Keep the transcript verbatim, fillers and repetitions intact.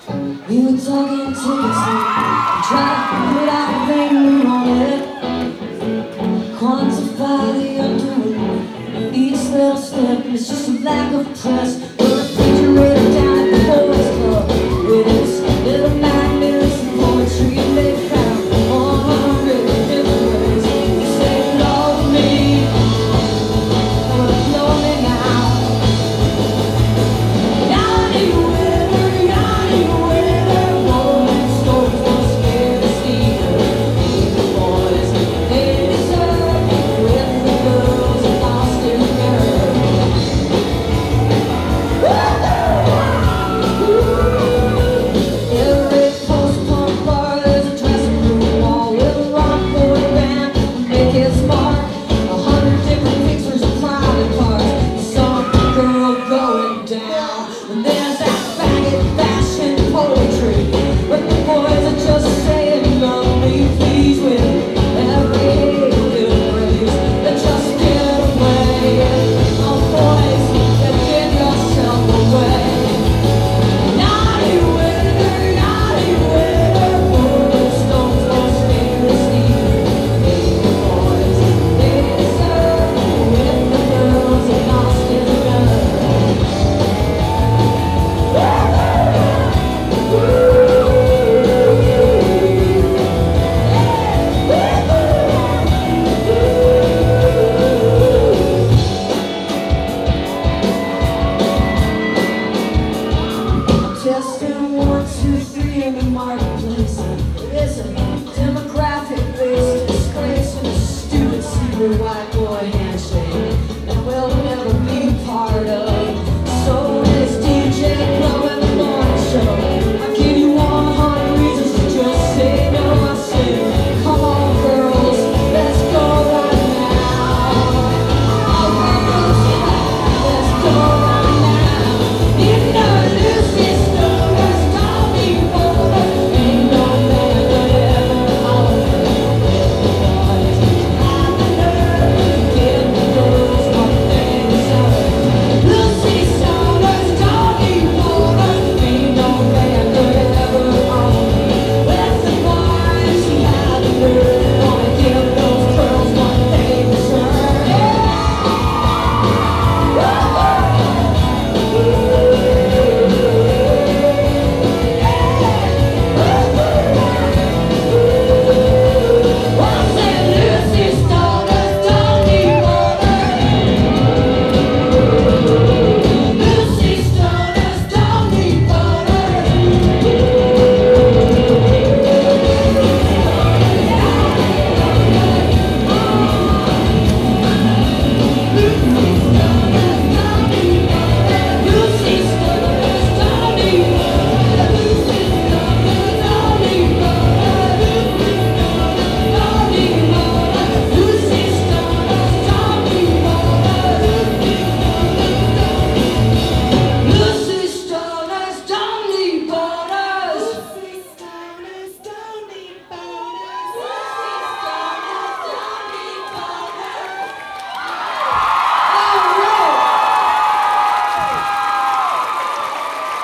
We were talking tickets and try to put our finger on it. Quantify the undoing. Each little step is just a lack of press. We're a refrigerator down at the boys' club with its little magnificent poetry they found on a hundred different ways. You say love me, but love me now. Yanni weather, Yanni weather, rolling stones won't scare the steamer. The boys, they deserve with the girls lost in her. Every post-punk bar there's a dressing room wall with a rock boy band who make its mark. A hundred different pictures of private parts. Some girl going down. And there's that faggot fashion poetry, but the boys are just saying love me please with every little phrase. They just get away. Oh boys, then give yourself away. Naughty weather, naughty weather, rolling stones won't scare the steamer. Baby boys, they deserve with the girls are lost in love. Testing one, two, three in the marketplace. It is a demographic-based disgrace and a stupid secret why